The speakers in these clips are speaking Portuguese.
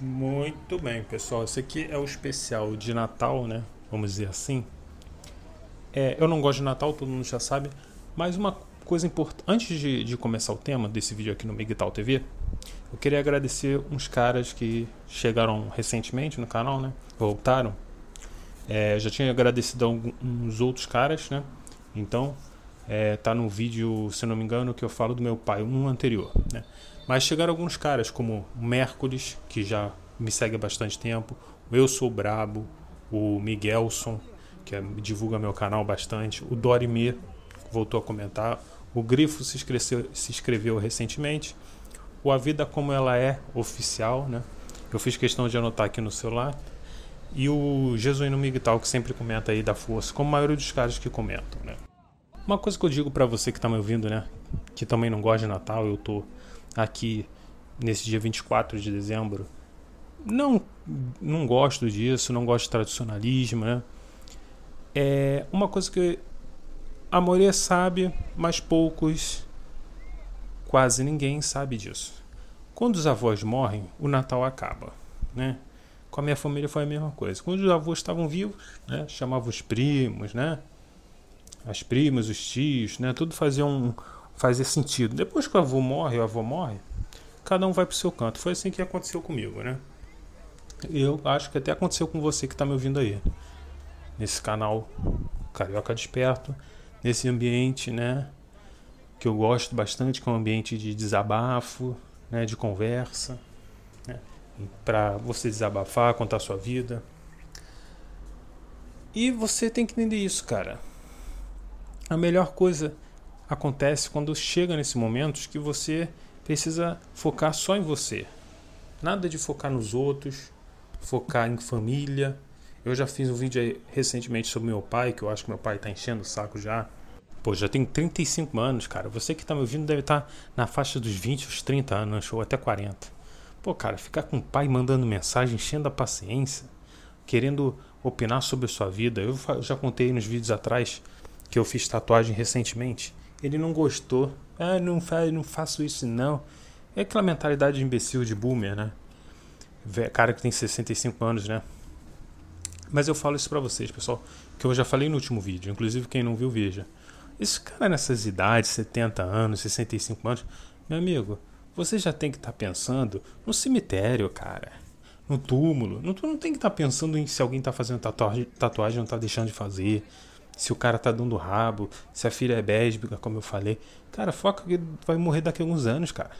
Muito bem, pessoal. Esse aqui é o especial de Natal, né? Vamos dizer assim. Eu não gosto de Natal, todo mundo já sabe. Mas uma coisa importante, antes de começar o tema desse vídeo aqui no Migtal TV, eu queria agradecer uns caras que chegaram recentemente no canal, né? Voltaram. Já tinha agradecido a uns outros caras, né? Então, tá no vídeo, se não me engano, que eu falo do meu pai, um anterior, né? Mas chegaram alguns caras como o Mércules, que já me segue há bastante tempo, o Eu Sou Brabo, o Miguelson, que divulga meu canal bastante, o Dorimê voltou a comentar, o Grifo se inscreveu recentemente, o A Vida Como Ela É oficial, né? Eu fiz questão de anotar aqui no celular, e o Jesuíno Migtal, que sempre comenta aí da força, como a maioria dos caras que comentam, né? Uma coisa que eu digo pra você que tá me ouvindo, né, que também não gosta de Natal, eu tô aqui nesse dia 24 de dezembro, não gosto disso, não gosto de tradicionalismo, né? É uma coisa que a maioria sabe, mas poucos, quase ninguém sabe disso. Quando os avós morrem, o Natal acaba, né? Com a minha família foi a mesma coisa. Quando os avós estavam vivos, né, chamava os primos, né? As primas, os tios, né? Tudo fazia sentido. Depois que o avô morre, cada um vai pro seu canto. Foi assim que aconteceu comigo, né? Eu acho que até aconteceu com você que tá me ouvindo aí. Nesse canal Carioca Desperto, nesse ambiente, né? Que eu gosto bastante, que é um ambiente de desabafo, né? De conversa, né? Pra você desabafar, contar a sua vida. E você tem que entender isso, cara. A melhor coisa acontece quando chega nesses momentos que você precisa focar só em você. Nada de focar nos outros, focar em família. Eu já fiz um vídeo aí recentemente sobre meu pai, que eu acho que meu pai tá enchendo o saco já. Pô, já tenho 35 anos, cara. Você que tá me ouvindo deve estar na faixa dos 20, os 30 anos, ou até 40. Pô, cara, ficar com o pai mandando mensagem, enchendo a paciência, querendo opinar sobre a sua vida. Eu já contei nos vídeos atrás que eu fiz tatuagem recentemente. Ele não gostou. Não faço isso não. É aquela mentalidade de imbecil, de boomer, né? Cara que tem 65 anos, né? Mas eu falo isso pra vocês, pessoal, que eu já falei no último vídeo. Inclusive, quem não viu, veja. Esse cara nessas idades, 70 anos, 65 anos, meu amigo, você já tem que estar pensando no cemitério, cara. No túmulo. Não tem que estar pensando em se alguém tá fazendo tatuagem ou não tá deixando de fazer. Se o cara tá dando rabo, se a filha é bésbica, como eu falei. Cara, foca que vai morrer daqui a alguns anos, cara.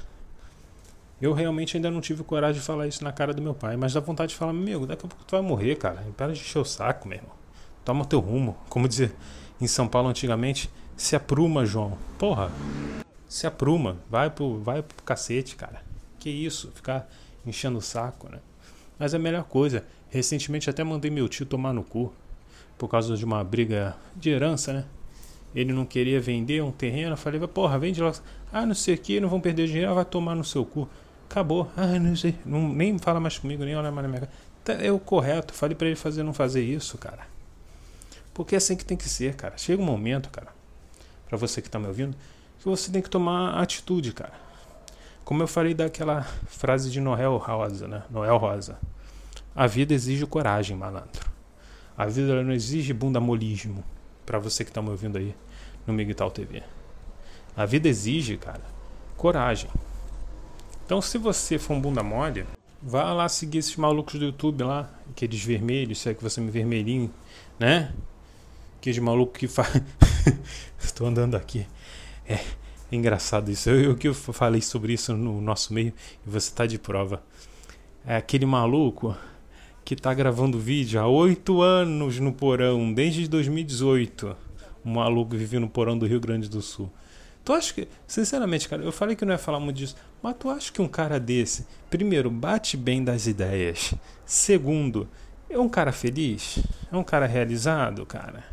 Eu realmente ainda não tive coragem de falar isso na cara do meu pai, mas dá vontade de falar, meu amigo, daqui a pouco tu vai morrer, cara. Para de encher o saco, meu irmão. Toma o teu rumo. Como dizia em São Paulo antigamente, se apruma, João. Porra, se apruma. Vai pro cacete, cara. Que isso, ficar enchendo o saco, né? Mas é a melhor coisa. Recentemente até mandei meu tio tomar no cu. Por causa de uma briga de herança, né? Ele não queria vender um terreno. Eu falei, porra, vende logo. Não sei o que, não vão perder dinheiro, vai tomar no seu cu. Acabou. Não sei. Nem fala mais comigo, nem olha mais na minha cara. É o correto. Falei pra ele não fazer isso, cara. Porque é assim que tem que ser, cara. Chega um momento, cara, pra você que tá me ouvindo, que você tem que tomar atitude, cara. Como eu falei daquela frase de Noel Rosa, né? Noel Rosa. A vida exige coragem, malandro. A vida não exige bundamolismo. Pra você que tá me ouvindo aí no Migtal TV. A vida exige, cara, coragem. Então, se você for um bunda mole, vá lá seguir esses malucos do YouTube lá, aqueles vermelhos, se é que você me vermelhinho, né? Aqueles malucos que faz. Estou andando aqui. É engraçado isso. Eu que falei sobre isso no nosso meio e você tá de prova. É aquele maluco que tá gravando vídeo há 8 anos no porão, desde 2018. Um maluco vive no porão do Rio Grande do Sul. Tu acha que, sinceramente, cara, eu falei que não ia falar muito disso, mas tu acha que um cara desse, primeiro, bate bem das ideias, segundo, é um cara feliz? É um cara realizado, cara?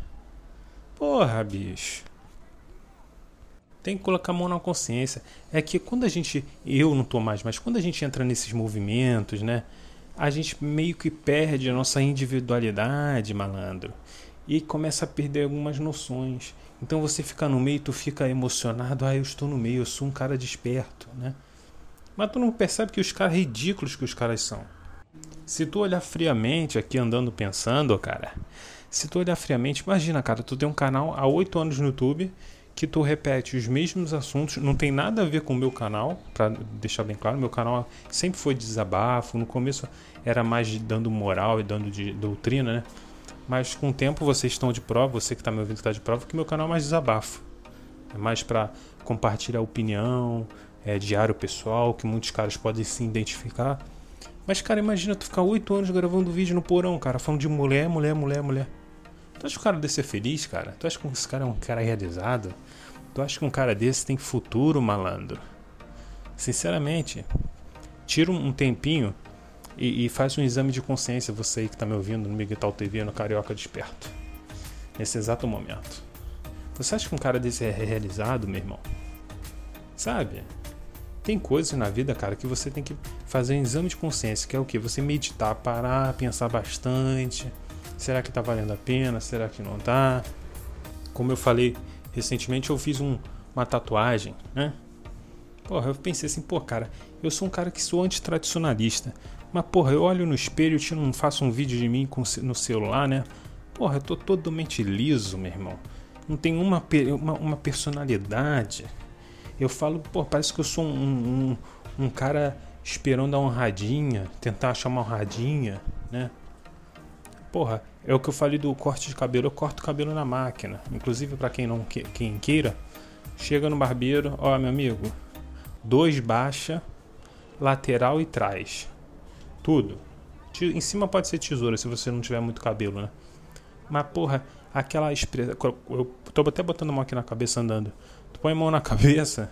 Porra, bicho. Tem que colocar a mão na consciência. É que quando a gente, eu não tô mais, mas quando a gente entra nesses movimentos, né, a gente meio que perde a nossa individualidade, malandro, e começa a perder algumas noções. Então você fica no meio, tu fica emocionado, eu estou no meio, eu sou um cara desperto, né? Mas tu não percebe que os caras ridículos que os caras são. Se tu olhar friamente aqui andando pensando, cara, se tu olhar friamente, imagina, cara, tu tem um canal há 8 anos no YouTube que tu repete os mesmos assuntos, não tem nada a ver com o meu canal, pra deixar bem claro, meu canal sempre foi de desabafo, no começo era mais dando moral e dando de doutrina, né? Mas com o tempo vocês estão de prova, você que tá me ouvindo está de prova, que meu canal é mais desabafo. É mais pra compartilhar opinião, diário pessoal, que muitos caras podem se identificar. Mas, cara, imagina tu ficar 8 anos gravando vídeo no porão, cara, falando de mulher. Tu acha que o cara desse é feliz, cara? Tu acha que esse cara é um cara realizado? Tu acha que um cara desse tem futuro, malandro? Sinceramente, tira um tempinho e faz um exame de consciência, você aí que tá me ouvindo no Miguel TV, no Carioca Desperto. Nesse exato momento. Você acha que um cara desse é realizado, meu irmão? Sabe? Tem coisas na vida, cara, que você tem que fazer um exame de consciência, que é o quê? Você meditar, parar, pensar bastante. Será que tá valendo a pena? Será que não tá? Como eu falei recentemente, eu fiz uma tatuagem, né? Porra, eu pensei assim, cara, eu sou um cara que sou antitradicionalista. Mas, porra, eu olho no espelho, faço um vídeo de mim no celular, né? Porra, eu tô totalmente liso, meu irmão. Não tem uma personalidade. Eu falo, parece que eu sou um cara esperando a honradinha, tentar achar uma honradinha, né? Porra, é o que eu falei do corte de cabelo. Eu corto o cabelo na máquina. Inclusive, pra quem queira, chega no barbeiro, ó, meu amigo, 2 baixa, lateral e trás. Tudo. Em cima pode ser tesoura, se você não tiver muito cabelo, né? Mas, porra, aquela expressão... Eu tô até botando a mão aqui na cabeça andando. Tu põe a mão na cabeça,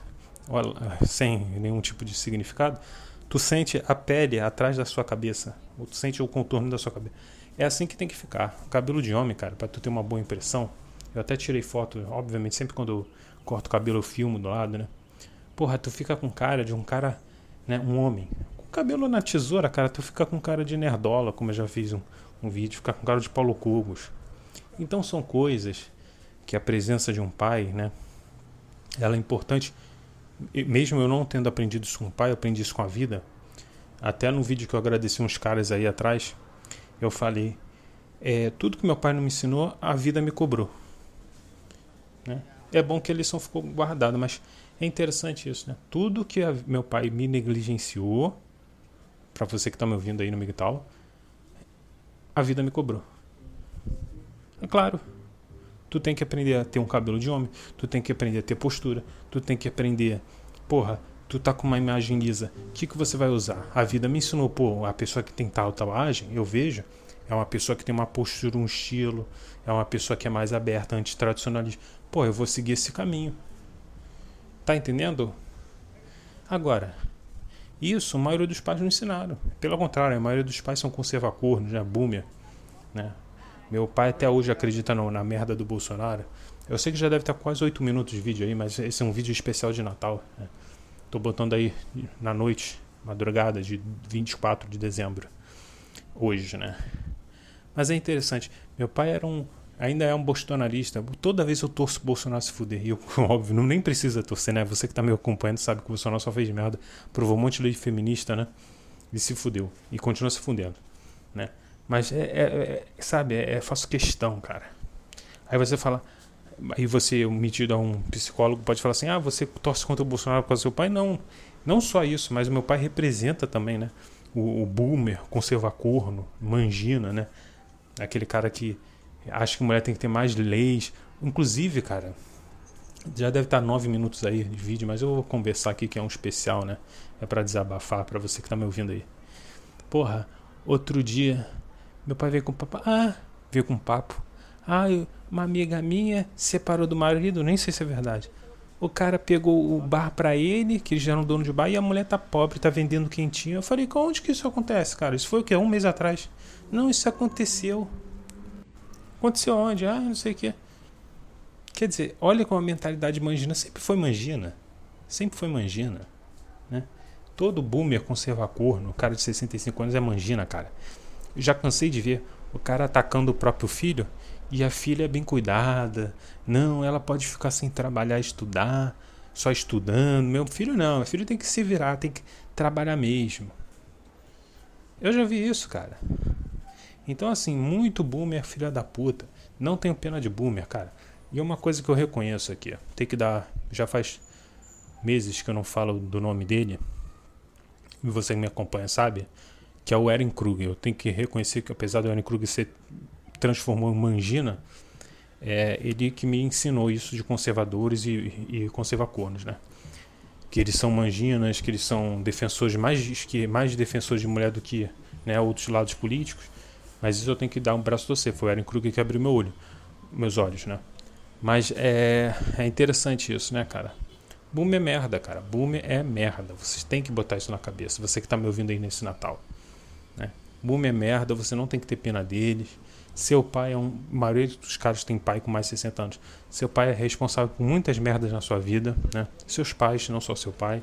sem nenhum tipo de significado, tu sente a pele atrás da sua cabeça, ou tu sente o contorno da sua cabeça. É assim que tem que ficar. O cabelo de homem, cara, pra tu ter uma boa impressão. Eu até tirei foto, obviamente, sempre quando eu corto o cabelo eu filmo do lado, né? Porra, tu fica com cara de um cara, né, um homem. Com cabelo na tesoura, cara, tu fica com cara de nerdola, como eu já fiz um vídeo, fica com cara de Paulo Cogos. Então são coisas que a presença de um pai, né, ela é importante. Mesmo eu não tendo aprendido isso com o pai, eu aprendi isso com a vida. Até no vídeo que eu agradeci uns caras aí atrás, eu falei, tudo que meu pai não me ensinou, a vida me cobrou, né? É bom que a lição ficou guardada, mas é interessante isso, né? Tudo que meu pai me negligenciou, para você que está me ouvindo aí no Miguel, a vida me cobrou. É claro, tu tem que aprender a ter um cabelo de homem, tu tem que aprender a ter postura, tu tem que aprender, tu tá com uma imagem lisa, o que você vai usar? A vida me ensinou, a pessoa que tem tal tatuagem, eu vejo, é uma pessoa que tem uma postura, um estilo, é uma pessoa que é mais aberta, antitradicionalista. Eu vou seguir esse caminho. Tá entendendo? Agora, isso a maioria dos pais não ensinaram. Pelo contrário, a maioria dos pais são conservadores, né? Boomer, né? Meu pai até hoje acredita na merda do Bolsonaro. Eu sei que já deve estar quase 8 minutos de vídeo aí, mas esse é um vídeo especial de Natal, né? Tô botando aí na noite, madrugada de 24 de dezembro. Hoje, né? Mas é interessante. Meu pai ainda é um bolsonarista. Toda vez eu torço o Bolsonaro se fuder. E eu, óbvio, nem precisa torcer, né? Você que tá me acompanhando sabe que o Bolsonaro só fez merda. Provou um monte de lei feminista, né? E se fudeu. E continua se fudendo, né? Mas sabe, faço questão, cara. Aí você fala... Aí você, metido a um psicólogo, pode falar assim, você torce contra o Bolsonaro por causa do seu pai? Não só isso, mas o meu pai representa também, né? O boomer, conservacorno, mangina, né? Aquele cara que acha que mulher tem que ter mais leis. Inclusive, cara, já deve estar 9 minutos aí de vídeo, mas eu vou conversar aqui que é um especial, né? É pra desabafar pra você que tá me ouvindo aí. Outro dia, meu pai veio com um papo. Uma amiga minha separou do marido, nem sei se é verdade. O cara pegou o bar pra ele, que eles já eram dono de bar, e a mulher tá pobre, tá vendendo quentinho. Eu falei, onde que isso acontece, cara? Isso foi o quê? 1 mês atrás? Não, isso aconteceu. Aconteceu onde? Não sei o quê. Quer dizer, olha como a mentalidade mangina sempre foi mangina. Sempre foi mangina, né? Todo boomer conservacorno, o cara de 65 anos é mangina, cara. Eu já cansei de ver o cara atacando o próprio filho e a filha é bem cuidada. Não, ela pode ficar sem trabalhar e estudar, só estudando. Meu filho não, meu filho tem que se virar, tem que trabalhar mesmo. Eu já vi isso, cara. Então, assim, muito boomer filha da puta. Não tenho pena de boomer, cara. E uma coisa que eu reconheço aqui, tem que dar... Já faz meses que eu não falo do nome dele, e você que me acompanha sabe, que é o Eren Kruger. Eu tenho que reconhecer que, apesar do Eren Kruger se transformou em Mangina, ele que me ensinou isso de conservadores e conservacornos, né? Que eles são manginas, que eles são defensores mais defensores de mulher do que, né, outros lados políticos. Mas isso eu tenho que dar um braço a torcer. Foi o Eren Kruger que abriu meus olhos, né? Mas é interessante isso, né, cara? Boomer é merda, cara. Boomer é merda. Vocês têm que botar isso na cabeça. Você que tá me ouvindo aí nesse Natal, né? Boomer é merda. Você não tem que ter pena deles. Seu pai a maioria dos caras tem pai com mais de 60 anos. Seu pai é responsável por muitas merdas na sua vida, né? Seus pais, não só seu pai.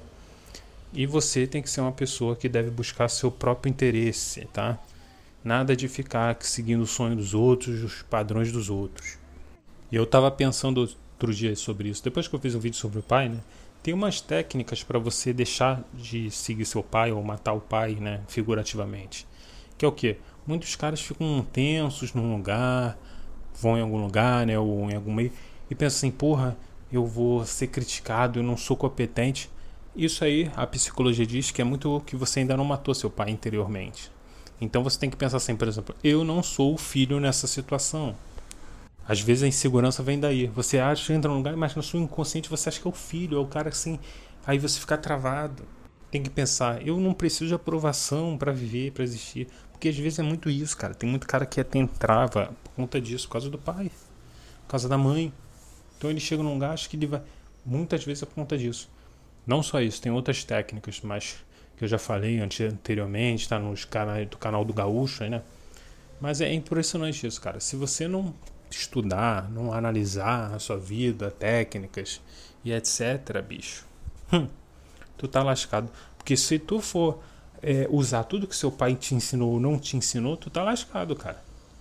E você tem que ser uma pessoa que deve buscar seu próprio interesse, tá? Nada de ficar seguindo o sonho dos outros, os padrões dos outros. E eu tava pensando outro dia sobre isso. Depois que eu fiz um vídeo sobre o pai, né? Tem umas técnicas para você deixar de seguir seu pai ou matar o pai, né? Figurativamente. Que é o quê? Muitos caras ficam tensos num lugar, vão em algum lugar, né? Ou em algum meio, e pensam assim, porra, eu vou ser criticado, eu não sou competente. Isso aí, a psicologia diz que é muito que você ainda não matou seu pai interiormente. Então você tem que pensar assim, por exemplo, eu não sou o filho nessa situação. Às vezes a insegurança vem daí. Você acha que entra num lugar, mas no seu inconsciente você acha que é o filho, é o cara assim. Aí você fica travado. Tem que pensar, eu não preciso de aprovação para viver, para existir. Porque às vezes é muito isso, cara. Tem muito cara que tem trava por conta disso, por causa do pai, por causa da mãe. Então ele chega num lugar, acho que ele vai. Muitas vezes é por conta disso. Não só isso, tem outras técnicas, mas que eu já falei anteriormente, está nos canais do canal do Gaúcho, né? Mas é impressionante isso, cara. Se você não estudar, não analisar a sua vida, técnicas e etc, bicho, tu tá lascado. Porque se tu for usar tudo que seu pai te ensinou ou não te ensinou, tu tá lascado, cara.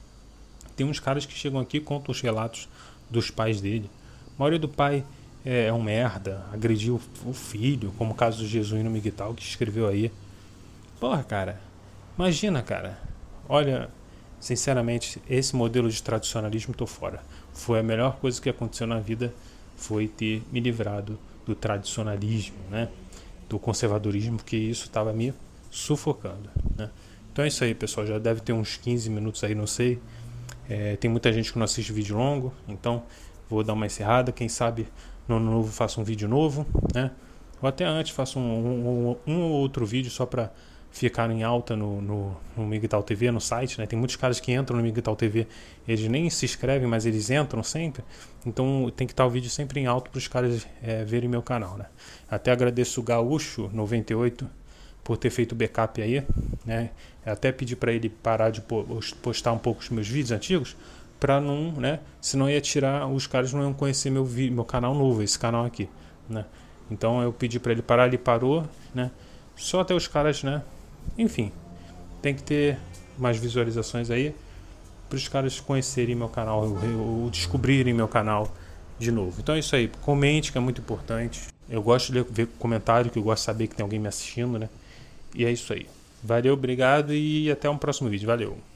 Tem uns caras que chegam aqui e contam os relatos dos pais dele. A maioria do pai é um merda, agrediu o filho, como o caso do Jesuíno Miguel, que escreveu aí. Porra, cara, imagina, cara. Olha, sinceramente, esse modelo de tradicionalismo tô fora. Foi a melhor coisa que aconteceu na vida, foi ter me livrado do tradicionalismo, né? Do conservadorismo, porque isso estava me sufocando, né? Então é isso aí, pessoal. Já deve ter uns 15 minutos aí, não sei. Tem muita gente que não assiste vídeo longo, então vou dar uma encerrada. Quem sabe no ano novo faço um vídeo novo, né? Ou até antes faço um ou outro vídeo só para ficar em alta no Miguel TV, no site, né? Tem muitos caras que entram no Miguel TV, eles nem se inscrevem, mas eles entram sempre. Então tem que estar o vídeo sempre em alto para os caras verem meu canal, né? Até agradeço o Gaúcho 98 por ter feito o backup aí, né? Até pedi para ele parar de postar um pouco os meus vídeos antigos, para não, né? Senão ia tirar, os caras não iam conhecer meu canal novo, esse canal aqui, né? Então eu pedi para ele parar, ele parou, né? Só até os caras, né? Enfim, tem que ter mais visualizações aí para os caras conhecerem meu canal ou descobrirem meu canal de novo. Então é isso aí, comente, que é muito importante. Eu gosto de ver comentário, que eu gosto de saber que tem alguém me assistindo, né? E é isso aí. Valeu, obrigado e até um próximo vídeo. Valeu!